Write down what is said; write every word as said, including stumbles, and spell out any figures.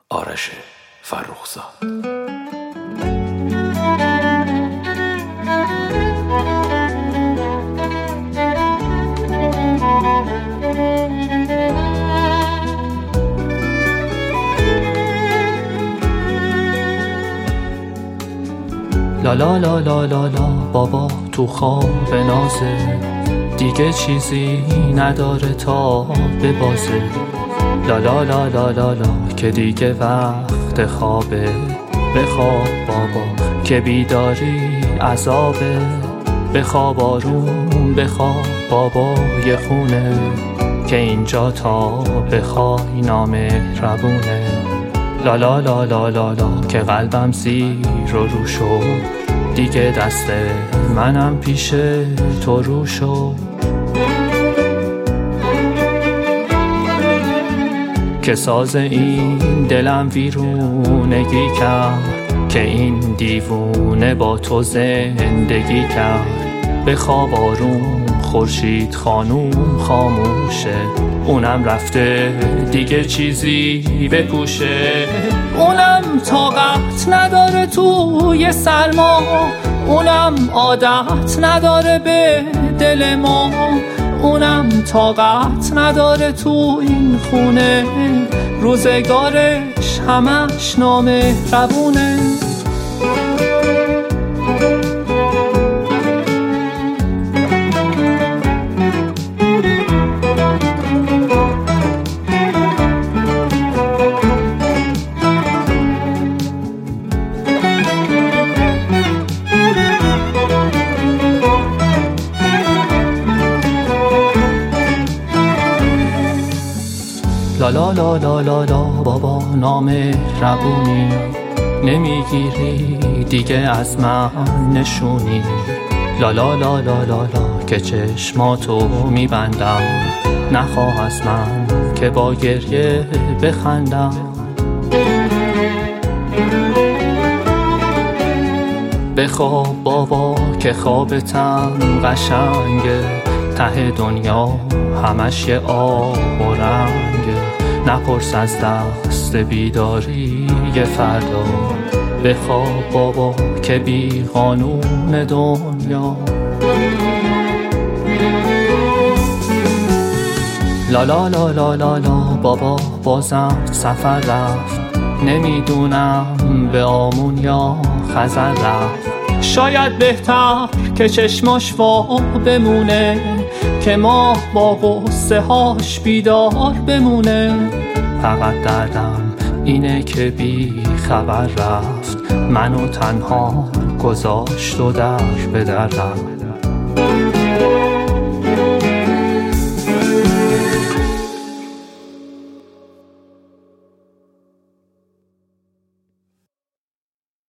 آرش فرخزاد. لا لا لا لا لا لا بابا تو خواب نازه، دیگه چیزی نداره تا ببازه. لا لا لا لا لا لا که دیگه وقت خوابه، بخواب بابا که بیداری عذابه. بخواب آروم بخواب بابا یه خونه، که اینجا تا بخوای نامهربونه. لا لا لا لا لا لا که قلبم زیر و رو شد، دیگه دست منم پیش تو رو شد. که ساز این دلم ویرونگی کرد، که این دیوونه با تو زندگی کرد. بخواب آروم خورشید خانوم خاموشه، اونم رفته دیگه چیزی بپوشه. اونم طاقت نداره توی سرما، اونم عادت نداره به دل ما. اونم طاقت نداره تو این خونه، روزگارش همش نامهربونه. لا لا لا لا لا لا بابا نامهربونی، نمیگیری دیگه از من نشونی. لا لا لا لا لا لا که چشماتو میبندم، نخواه از من که با گریه بخندم. بخواب بابا که خوابتم قشنگه، ته دنیا همش یه آب و رنگه. نپرس از دست بیداری یه فردا، بخواب بابا که بی قانون دنیا. لا لا لا لا لا لا بابا بازم سفر رفت، نمیدونم به آمون یا خزر رفت. شاید بهتر که چشماش وا بمونه، که ما با غصه هاش بیدار بمونه. فقط دردم اینه که بی خبر رفت، منو تنها گذاشت و در به دردم.